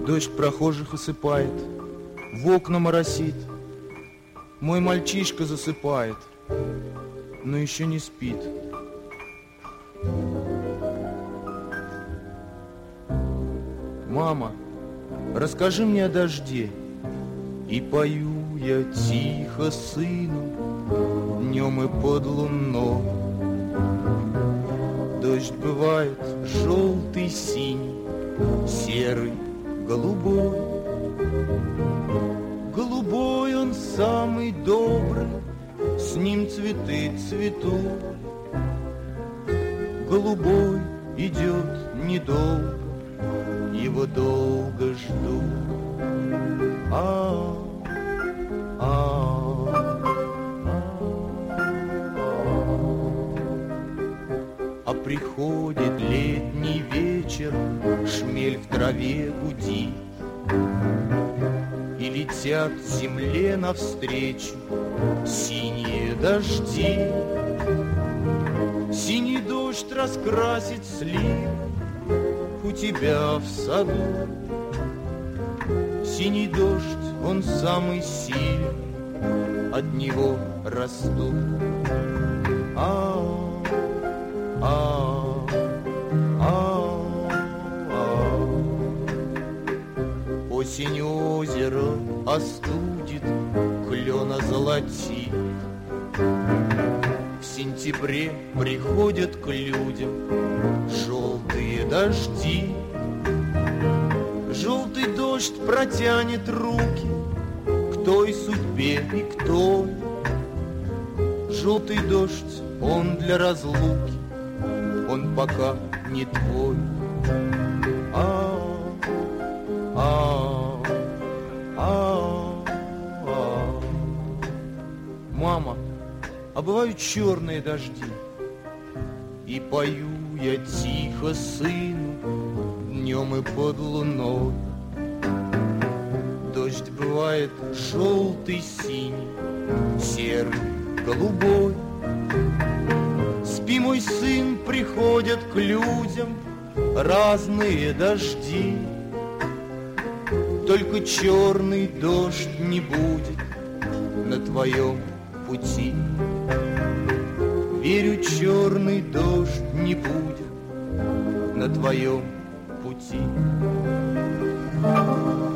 Дождь прохожих осыпает, в окна моросит. Мой мальчишка засыпает, но еще не спит. Мама, расскажи мне о дожде. И пою я тихо сыну днем и под луной. Дождь бывает желтый, синий, серый, голубой. Голубой он самый добрый, с ним цветы цветут. Голубой идет недолго, его долго ждут. А приходит летний вечер, шмель в траве гудит, и летят земле навстречу синие дожди. Синий дождь раскрасит сливы у тебя в саду. Синий дождь, он самый сильный, от него растут. Осень озеро остудит, клена золотит. В сентябре приходят к людям желтые дожди. Желтый дождь протянет руки к той судьбе и к той. Желтый дождь, он для разлуки, он пока не твой. Мама, а бывают черные дожди. И пою я тихо сыну днем и под луной. Дождь бывает желтый, синий, серый, голубой. Спи, мой сын, приходят к людям разные дожди. Только черный дождь не будет на твоем пути. Верю, черный дождь не будет на твоем пути.